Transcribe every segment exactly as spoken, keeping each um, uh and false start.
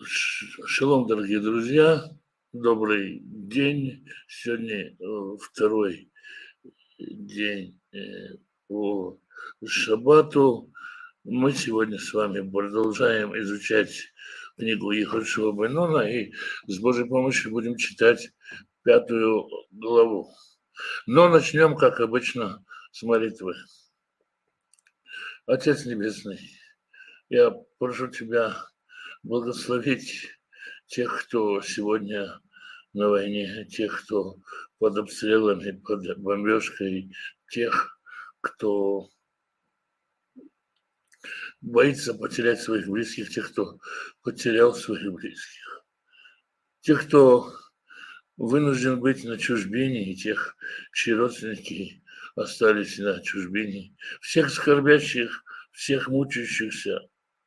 Ш- Шалом, дорогие друзья, добрый день. Сегодня э, второй день э, по шаббату. Мы сегодня с вами продолжаем изучать книгу Ехошуа бен Нуна и с Божьей помощью будем читать пятую главу. Но начнем, как обычно, с молитвы. Отец Небесный, я прошу Тебя благословить тех, кто сегодня на войне, тех, кто под обстрелами, под бомбежкой, тех, кто боится потерять своих близких, тех, кто потерял своих близких, тех, кто вынужден быть на чужбине, и тех, чьи родственники остались на чужбине, всех скорбящих, всех мучающихся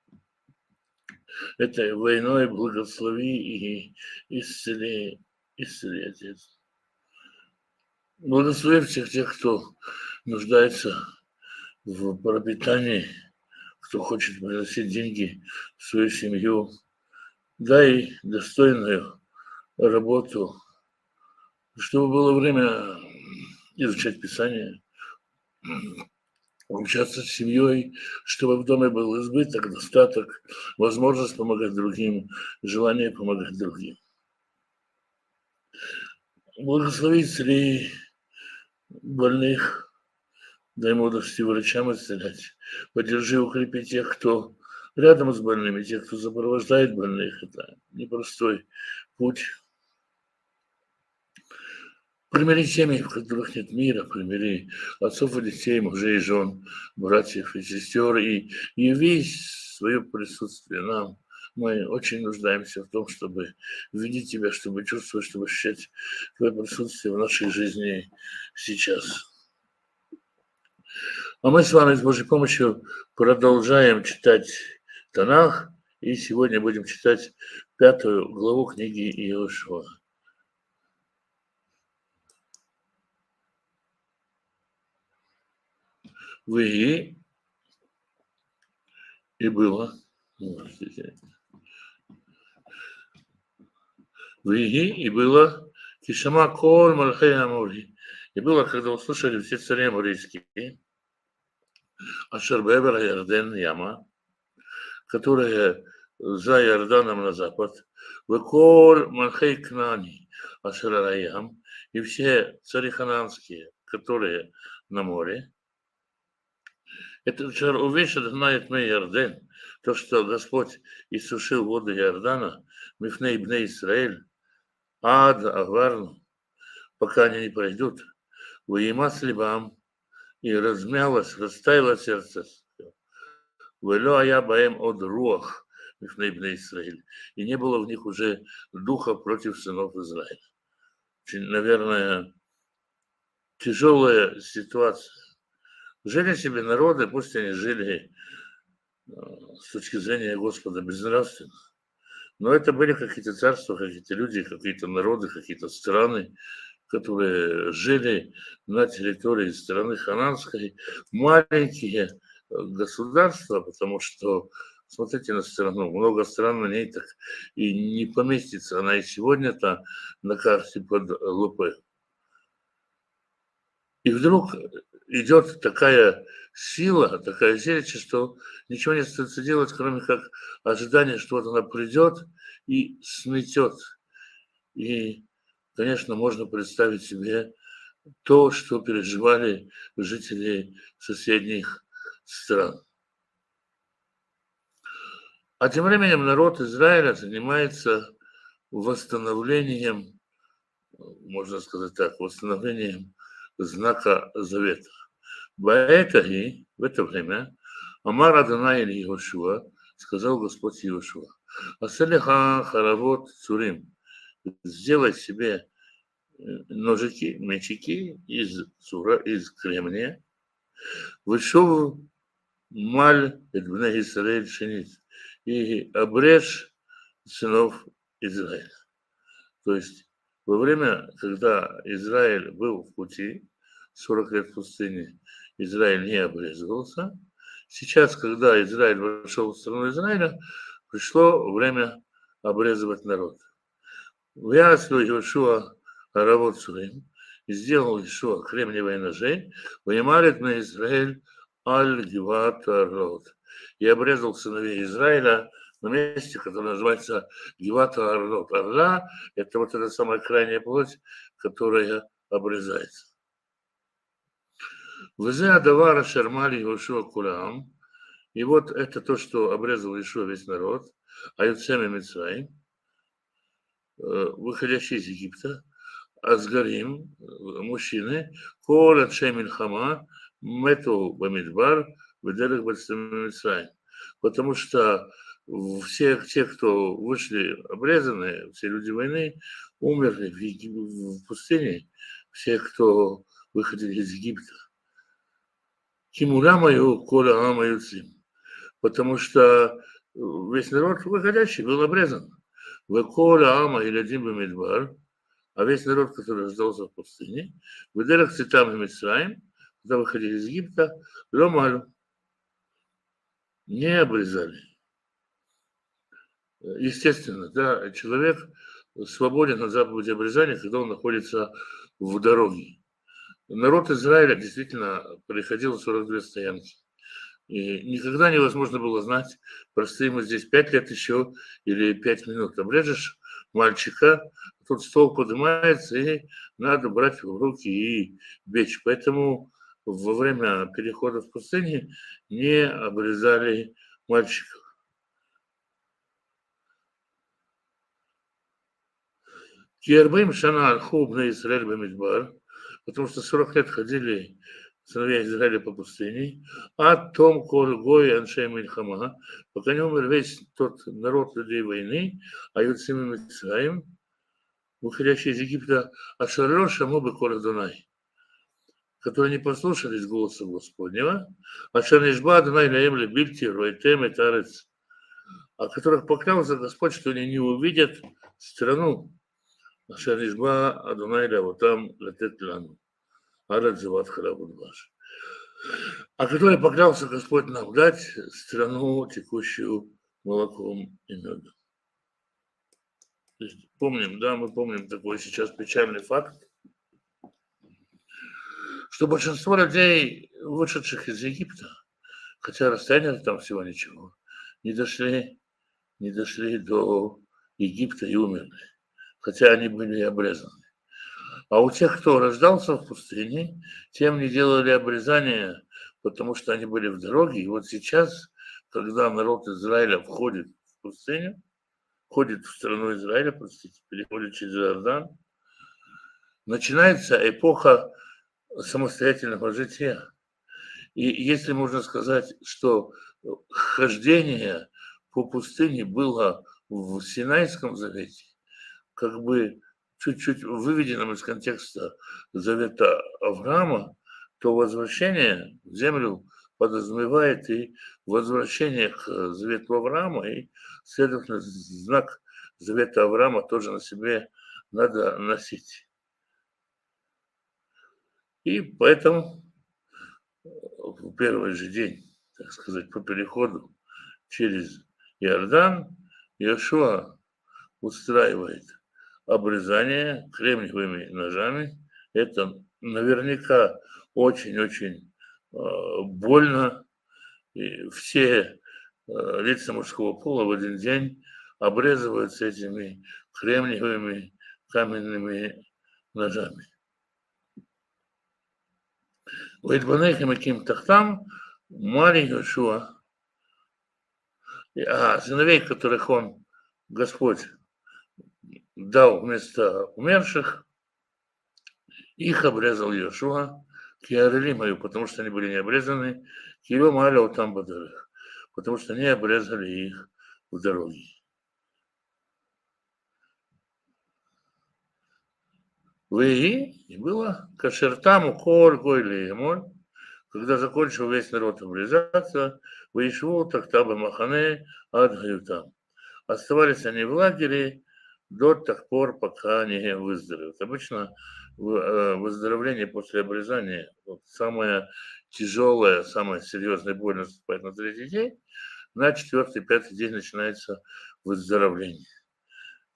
этой войной благослови и исцели, исцели, Отец. Благослови всех тех, кто нуждается в пропитании, кто хочет приносить деньги в свою семью. Дай достойную работу, чтобы было время изучать Писание, общаться с семьей, чтобы в доме был избыток, достаток, возможность помогать другим, желание помогать другим. Благослови исцели больных, дай мудрости врачам исцелять. Поддержи, укрепи тех, кто рядом с больными, тех, кто сопровождает больных. Это непростой путь. Примири семьи, в которых нет мира, примири отцов и детей, мужей и жен, братьев и сестер, и яви свое присутствие нам. Мы очень нуждаемся в том, чтобы видеть Тебя, чтобы чувствовать, чтобы ощущать Твое присутствие в нашей жизни сейчас. А мы с вами с Божьей помощью продолжаем читать Танах, и сегодня будем читать пятую главу книги Иошуа. Вы и было. Виги, и было Кишама Кол Малхей Амури. И было, когда услышали все цари амурийские, Ашер Бебер Ярден Яма, которые за Иорданом на запад, Веколь Малхей Кнани, Ашер Раям, и все цари хананские, которые на море. Это Шар увешет знает мы Ярден, то, что Господь иссушил воды Иордана, Мифней Бней Исраэль, Ад Аварну, пока они не пройдут, Ваима с либам, и размялось, растаяло сердце. Вело ая баем от руах, Мифней Бней Исраэль, и не было в них уже духа против сынов Израиля. Очень, наверное, тяжелая ситуация. Жили себе народы, пусть они жили с точки зрения Господа безнравственно, но это были какие-то царства, какие-то люди, какие-то народы, какие-то страны, которые жили на территории страны хананской, маленькие государства, потому что, смотрите на страну, много стран на ней так и не поместится, она и сегодня-то на карте под лупой. И вдруг идет такая сила, такая силища, что ничего не остается делать, кроме как ожидания, что вот она придет и сметет. И, конечно, можно представить себе то, что переживали жители соседних стран. А тем временем народ Израиля занимается восстановлением, можно сказать так, восстановлением знака завета. Баэтаги, в это время, Амар Адонай или Иошуа, сказал Господь Иошуа, Аселиха харавот цурим, сделай себе ножики, мечики из цура, из кремния, вышел маль эдбне Исраэль шинит, и обрежь сынов Израиля. То есть во время, когда Израиль был в пути, сорок лет в пустыне, Израиль не обрезывался. Сейчас, когда Израиль вошел в страну Израиля, пришло время обрезывать народ. Вяслу Иошуа Аравот Сурим, и сделал Иошуа кремниевые ножи, вынималит на Израиль Аль-Гиват Арлот, и обрезал сыновей Израиля на месте, которое называется Гиват Арлот. Орла – это вот эта самая крайняя плоть, которая обрезается. Везе Адавара Шармали Иошуа Кулам, и вот это то, что обрезал Иошуа весь народ, Аюцеми Мицраим, выходящие из Египта, Азгарим, мужчины, Кол Аншей Мильхама, Мету Бамидбар, Бедерах Бальстамицраим. Потому что все те, кто вышли обрезанные, все люди войны, умерли в, Еги... в пустыне, все, кто выходили из Египта. Кимура мою, Кола Амаю Цим. Потому что весь народ выходящий был обрезан. Векола Ама и Ладим Бамидбар, а весь народ, который рождался в пустыне, в Дерах Цитам и Мицраим, когда выходили из Египта, Ломалю, не обрезали. Естественно, да, человек свободен от заповеди обрезания, когда он находится в дороге. Народ Израиля действительно приходил сорок две стоянки. И никогда невозможно было знать, простоим мы здесь пять лет еще или пять минут. Обрежешь мальчика, тут стол поднимается, и надо брать в руки и бечь. Поэтому во время перехода в пустыне не обрезали мальчиков. Киарбим Шана Альхуб на Израиль Бамидбар, потому что сорок лет ходили сыновья Израиля по пустыне, а том Кольгой Аншей Мильхама, пока не умер весь тот народ людей войны, а Юцим Мицраим, выходящий из Египта, Ашарро Шаму Бекола Дунай, которые не послушались голоса Господнего, Ашарнишба Дунай Наем Лебильти Ройтем и Тарец, о которых поклялся Господь, что они не увидят страну, Ашарнишба Адунай Лавотам Латет Лану. Арадзават Харабудбаш, о которой поклялся Господь нам дать страну, текущую молоком и медом. Помним, да, мы помним такой сейчас печальный факт, что большинство людей, вышедших из Египта, хотя расстояние там всего ничего, не дошли, не дошли до Египта и умерли, хотя они были обрезаны. А у тех, кто рождался в пустыне, тем не делали обрезания, потому что они были в дороге. И вот сейчас, когда народ Израиля входит в пустыню, входит в страну Израиля, простите, переходит через Иордан, начинается эпоха самостоятельного жития. И если можно сказать, что хождение по пустыне было в Синайском завете, как бы чуть-чуть выведенным из контекста завета Авраама, то возвращение в землю подразумевает и возвращение к завету Авраама, и, следовательно, знак завета Авраама тоже на себе надо носить. И поэтому в первый же день, так сказать, по переходу через Иордан, Иошуа устраивает обрезание кремниевыми ножами. Это наверняка очень-очень э, больно. И все э, лица мужского пола в один день обрезываются этими кремниевыми каменными ножами. Уэйдбанейхем Аким Тахтам, Мари Йошуа, а сыновей, которых он, Господь, дал вместо умерших, их обрезал Йошуа, киарели мою, потому что они были не обрезаны, киро маляу там бадарых, потому что они обрезали их в дороге. Вы и было кашертаму коль гойли емоль, когда закончил весь народ обрезаться, выишву тахтаба махане ад гаютам. Оставались они в лагере до тех пор, пока не выздоровеют. Обычно выздоровление после обрезания, вот, самое тяжелое, самое серьезное боль наступает на третий день, на четвертый, пятый день начинается выздоровление.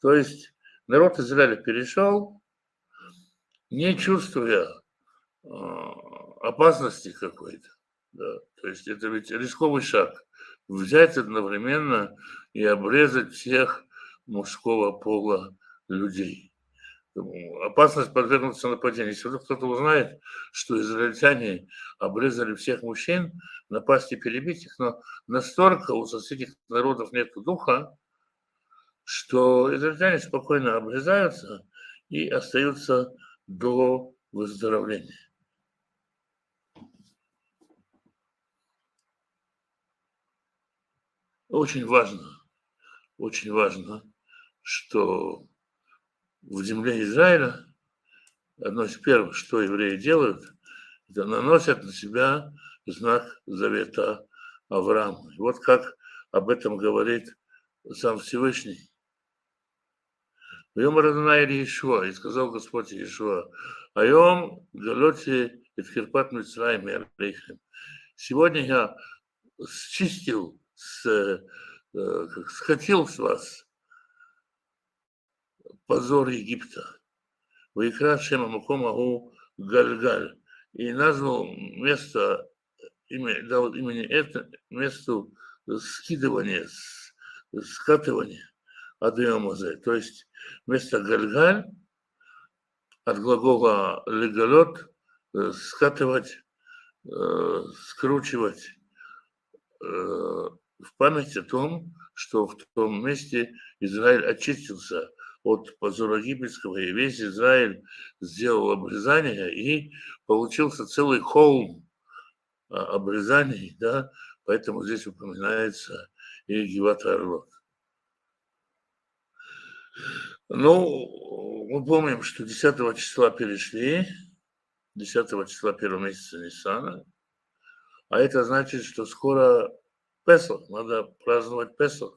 То есть народ Израиля перешел, не чувствуя э, опасности какой-то. Да. То есть это ведь рисковый шаг. Взять одновременно и обрезать всех мужского пола людей. Опасность подвергнуться нападению. Если вдруг кто-то узнает, что израильтяне обрезали всех мужчин, напасть и перебить их, но настолько у соседних народов нет духа, что израильтяне спокойно обрезаются и остаются до выздоровления. Очень важно, очень важно, что в земле Израиля одно из первых, что евреи делают, это наносят на себя знак завета Авраама. И вот как об этом говорит сам Всевышний. Йом Адонай Иешуа, и сказал Господь Иешуа, Айом галоти эт хирпат Мицраим алейхем. Сегодня я счистил, с, схватил с вас позор Египта. Ваикра Шема Маком Агу Гальгаль. И назвал место, имя, дал имени это месту скидывания, скатывания Адыомазе. То есть место Гальгаль от глагола легалот скатывать, скручивать в память о том, что в том месте Израиль очистился от позора египетского, и весь Израиль сделал обрезание, и получился целый холм обрезаний, да, поэтому здесь упоминается и Гиват Арлот. Ну, мы помним, что десятого числа перешли, десятого числа первого месяца Ниссана, а это значит, что скоро Песах, надо праздновать Песах.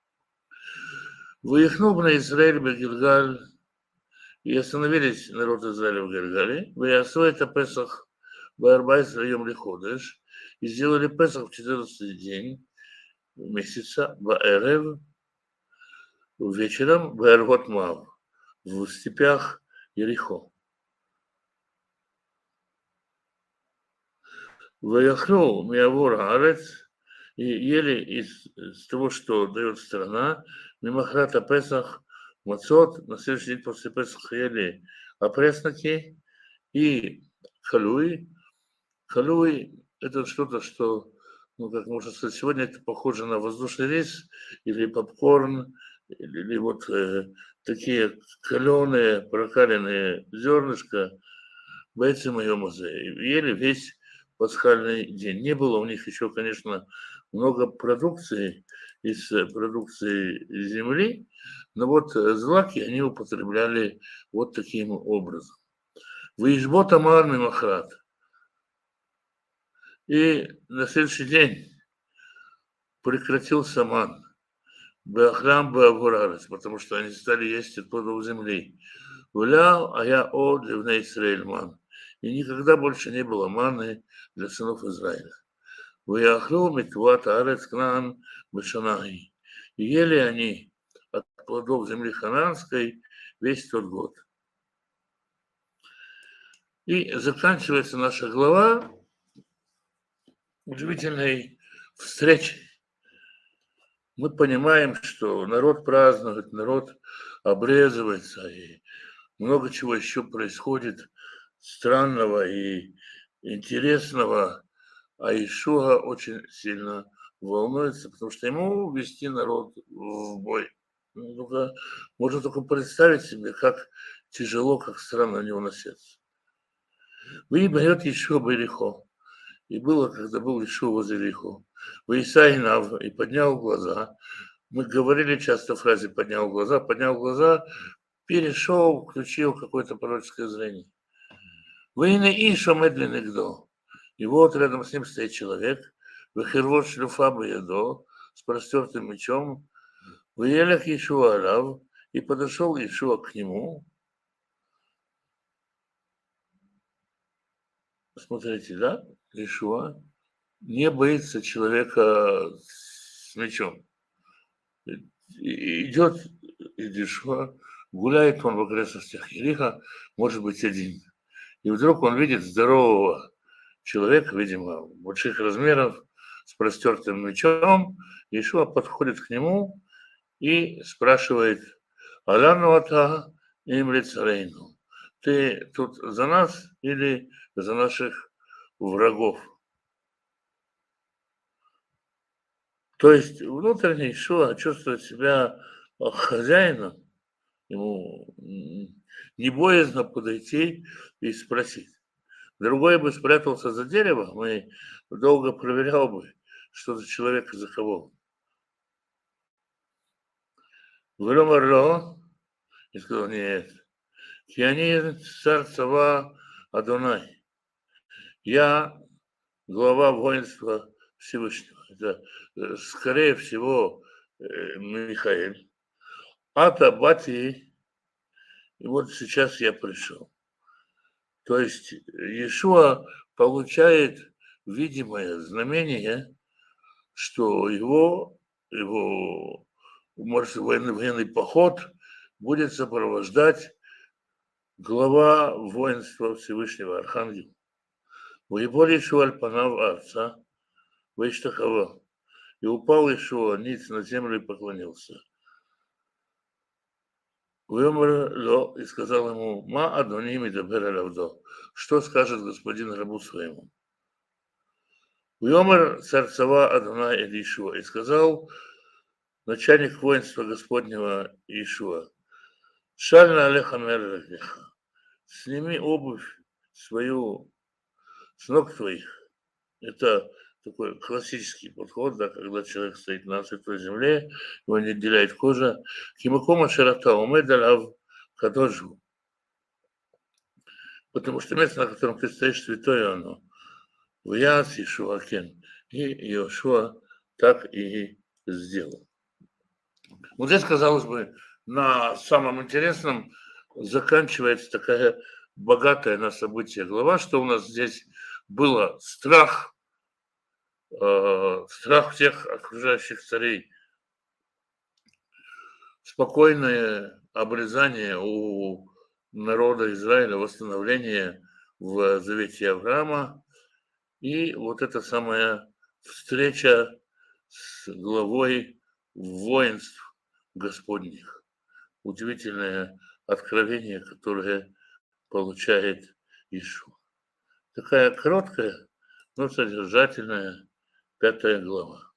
Выехнув на Израиль Бегильгаль, и остановились народ Израиля в Гильгале, выясуя это Песах Баарбайс Райом Лиходеш, и сделали Песах в четырнадцатый день месяца Баарев, вечером Баарвот Мав, в степях Ерихо. Выехнул Миавор Арец, и ели из, из того, что дает страна, Мимахрата Песах, Мацот, на следующий день после Песаха ели опресноки и халуи. Халуи – это что-то, что, ну, как можно сказать, сегодня это похоже на воздушный рис или попкорн, или, или вот э, такие каленые, прокаленные зернышка, бойцы моего музея. Ели весь пасхальный день. Не было у них еще, конечно, много продукции из продукции земли, но вот злаки они употребляли вот таким образом. Выезжбот амар мимахрат. И на следующий день прекратился ман. Беахрам беавурарец, потому что они стали есть от плодов земли. Влял, а я о древней Израиль ман. И никогда больше не было маны для сынов Израиля. Выяхру митват арец кнан бешанахи. И ели они от плодов земли хананской весь тот год. И заканчивается наша глава удивительной встречей. Мы понимаем, что народ празднует, народ обрезывается, и много чего еще происходит странного и интересного, а Иешуа очень сильно волнуется, потому что ему вести народ в бой. Ну, только, можно только представить себе, как тяжело, как странно на него носиться. Вы берет Иешуа Берихо. И было, когда был Иешуа возле Ерихо. Ваисайнав, и поднял глаза. Мы говорили часто в фразе «поднял глаза», поднял глаза, перешел, включил какое-то пророческое зрение. Войны Иша медленный гдо. И вот рядом с ним стоит человек, вахирвот шлюфа баядо, с простертым мечом, выелях Иешуа алав, и подошел Иешуа к нему. Смотрите, да, Иешуа не боится человека с мечом. Идет Иешуа, гуляет он в окрестностях Иериха, может быть, один. И вдруг он видит здорового человека, видимо, больших размеров, с простертым мечом. Иешуа подходит к нему и спрашивает: «Аляну ата им лицарейну? Ты тут за нас или за наших врагов?» То есть внутренне Иешуа чувствует себя хозяином, ему не боязно подойти и спросить. Другой бы спрятался за деревом и долго проверял бы, что за человек и за кого. Вымерло и сказал: «Нет, я царь Цава Адонай, я глава воинства Всевышнего». Это, скорее всего, Михаил. Ата бати, и вот сейчас я пришел. То есть Иешуа получает видимое знамение, что его, его может, военный, военный поход будет сопровождать глава воинства Всевышнего Архангел. Воебор Иешуа аль-панав арца, вейштахава. И упал Иешуа ниц на землю и поклонился. Вымер и сказал ему: «Ма адони мидабер аль авдо». Что скажет господин рабу своему? Вымер царь Цава Адонай эль Иешуа. И сказал начальник воинства Господнего Иешуа: «Шальна алеха мерлехеха». Сними обувь свою с ног твоих. Это такой классический подход, да, когда человек стоит на святой земле, его не отделяет кожа. Кимакома широта умедалав кадожу. Потому что место, на котором ты стоишь, святое оно. В Яс Иешуа кен. И Иешуа так и сделал. Вот здесь, казалось бы, на самом интересном заканчивается такая богатая на события глава, что у нас здесь было страх, э, страх всех окружающих царей, спокойное обрезание у народа Израиля, восстановление в завете Авраама, и вот эта самая встреча с главой воинств Господних. Удивительное откровение, которое получает Иешуа. Такая короткая, но содержательная пятая глава.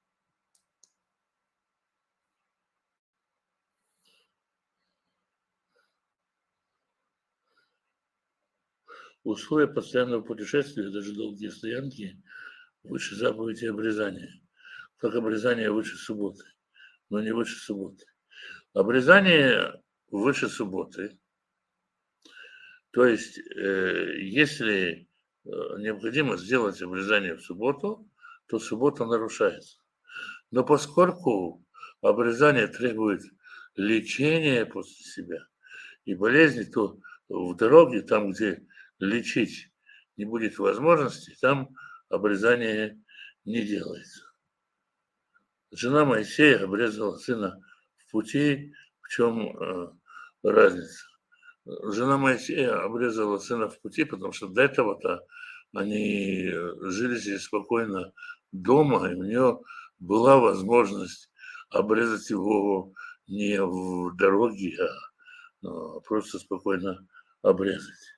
Условия постоянного путешествия, даже долгие стоянки, выше заповеди обрезания. Как обрезание выше субботы, но не выше субботы. Обрезание выше субботы. То есть, э, если э, необходимо сделать обрезание в субботу, то суббота нарушается. Но поскольку обрезание требует лечения после себя и болезни, то в дороге, там, где лечить не будет возможности, там обрезание не делается. Жена Моисея обрезала сына в пути. В чем э, разница? Жена Моисея обрезала сына в пути, потому что до этого-то они жили здесь спокойно дома, и у нее была возможность обрезать его не в дороге, а просто спокойно обрезать.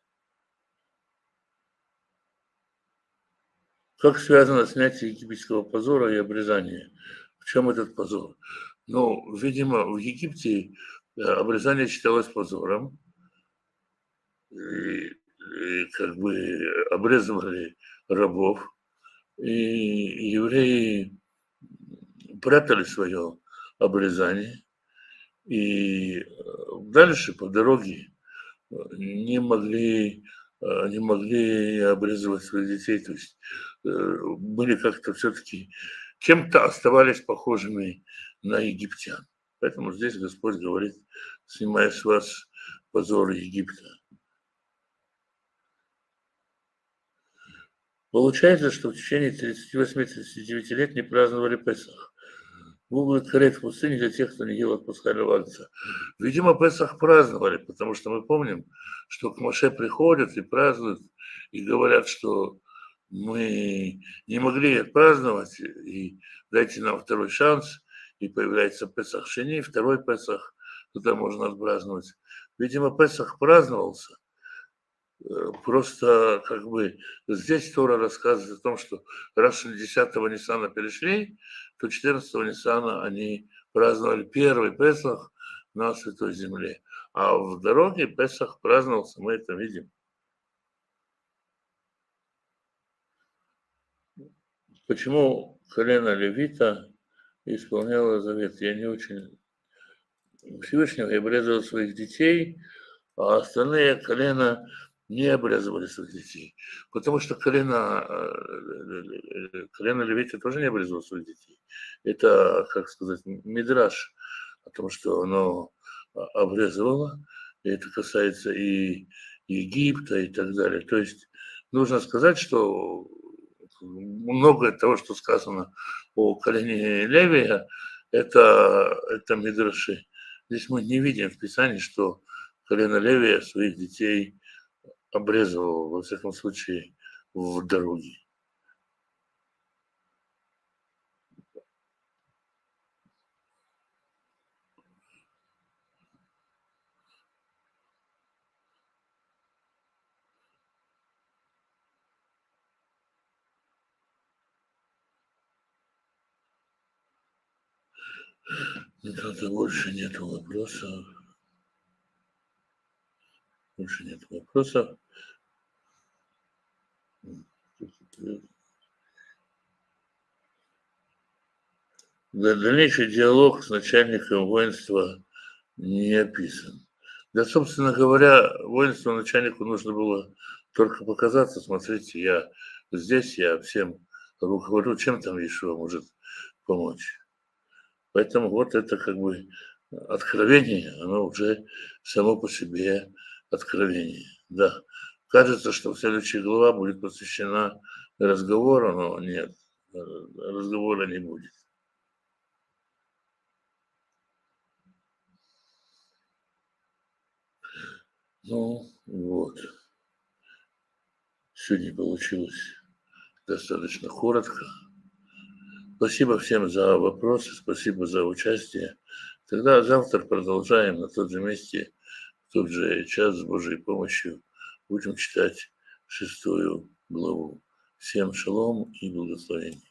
Как связано снятие египетского позора и обрезание? В чем этот позор? Ну, видимо, в Египте обрезание считалось позором, и, и как бы обрезывали рабов, и евреи прятали свое обрезание, и дальше по дороге не могли, не могли обрезывать своих детей, то есть были как-то все-таки чем-то оставались похожими на египтян. Поэтому здесь Господь говорит: снимая с вас позор Египта. Получается, что в течение тридцати восьми — тридцати девяти лет не праздновали Песах. будет карет в пустыне для тех, кто не делает пасхального акция. Видимо, Песах праздновали, потому что мы помним, что к Моше приходят и празднуют, и говорят, что мы не могли отпраздновать, и дайте нам второй шанс, и появляется Песах Шени, второй Песах, туда можно отпраздновать. Видимо, Песах праздновался, просто как бы здесь Тора рассказывает о том, что раз они десятого Ниссана перешли, то четырнадцатого Ниссана они праздновали первый Песах на Святой Земле. А в дороге Песах праздновался, мы это видим. Почему колено Левита исполняло завет? Я не очень... Всевышнего я обрезал своих детей, а остальные колена не обрезывали своих детей. Потому что колено, колено Левита тоже не обрезало своих детей. Это, как сказать, мидраш о том, что оно обрезывало. И это касается и Египта и так далее. То есть нужно сказать, что многое того, что сказано о колене Левия, это, это мидраши. Здесь мы не видим в Писании, что колено Левия своих детей обрезывал, во всяком случае, в дороге. Это больше нет вопросов. Больше нет вопросов. Дальнейший диалог с начальником воинства не описан. Да, собственно говоря, воинству начальнику нужно было только показаться, смотрите, я здесь, я всем руковожу, чем там Иешуа может помочь. Поэтому вот это как бы откровение, оно уже само по себе откровение. Да, кажется, что следующая глава будет посвящена разговору, но нет, разговора не будет. Ну, вот. Сегодня получилось достаточно коротко. Спасибо всем за вопросы, спасибо за участие. Тогда завтра продолжаем на тот же месте, в тот же час с Божьей помощью. Будем читать шестую главу. Всем шалом и благословения.